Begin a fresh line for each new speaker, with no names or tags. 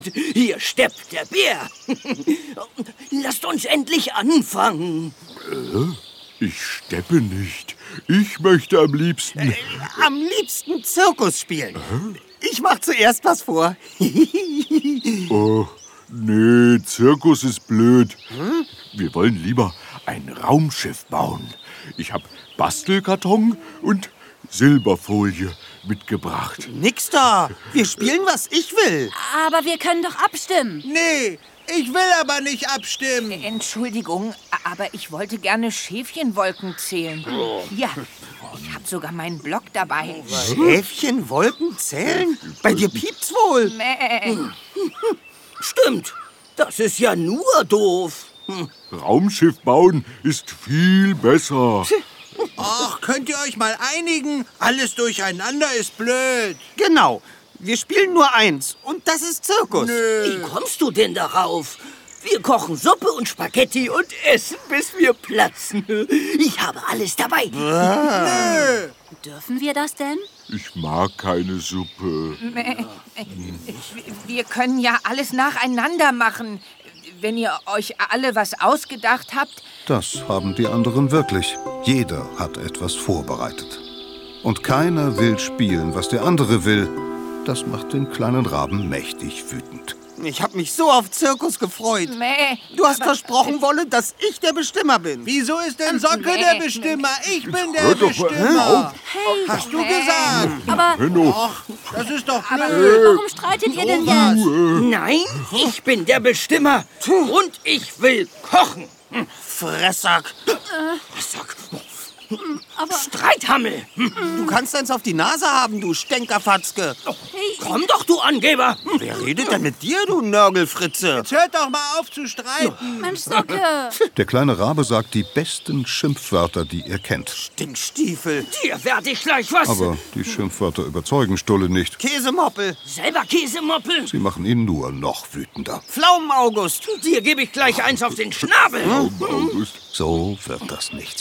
Hier steppt der Bär. Lasst uns endlich anfangen.
Ich steppe nicht. Ich möchte am liebsten...
Am liebsten Zirkus spielen. Ich mach zuerst was vor.
Oh, nee, Zirkus ist blöd. Wir wollen lieber ein Raumschiff bauen. Ich habe Bastelkarton und Silberfolie mitgebracht.
Nix da. Wir spielen, was ich will.
Aber wir können doch abstimmen.
Nee, ich will aber nicht abstimmen.
Entschuldigung, aber ich wollte gerne Schäfchenwolken zählen. Ja, ich habe sogar meinen Block dabei.
Schäfchenwolken zählen? Bei dir piept's wohl.
Stimmt, das ist ja nur doof.
Raumschiff bauen ist viel besser.
Ach, könnt ihr euch mal einigen? Alles durcheinander ist blöd.
Genau. Wir spielen nur eins. Und das ist Zirkus.
Wie kommst du denn darauf? Wir kochen Suppe und Spaghetti und essen, bis wir platzen. Ich habe alles dabei.
Dürfen wir das denn?
Ich mag keine Suppe.
Wir können ja alles nacheinander machen. Wenn ihr euch alle was ausgedacht habt.
Das haben die anderen wirklich. Jeder hat etwas vorbereitet. Und keiner will spielen, was der andere will. Das macht den kleinen Raben mächtig wütend.
Ich habe mich so auf Zirkus gefreut. Du hast versprochen, Wolle, dass ich der Bestimmer bin.
Wieso ist denn Socke der Bestimmer? Ich bin der Bestimmer.
Hey,
Hast du gesagt?
aber
Ach, das ist doch blöd.
warum streitet ihr denn jetzt?
Nein, ich bin der Bestimmer. Und ich will kochen.
Fressack.
Fressack. Streithammel.
Du kannst eins auf die Nase haben, du Stänkerfatzke.
Komm doch, du Angeber.
Wer redet denn mit dir, du Nörgelfritze?
Jetzt hört doch mal auf zu streiten.
Mensch, Socke.
Der kleine Rabe sagt die besten Schimpfwörter, die ihr kennt.
Stinkstiefel.
Dir werde ich gleich was.
Aber die Schimpfwörter überzeugen Stulle nicht.
Käsemoppel.
Selber Käsemoppel.
Sie machen ihn nur noch wütender.
Pflaumen-August.
Dir gebe ich gleich eins auf den Schnabel.
So wird das nichts.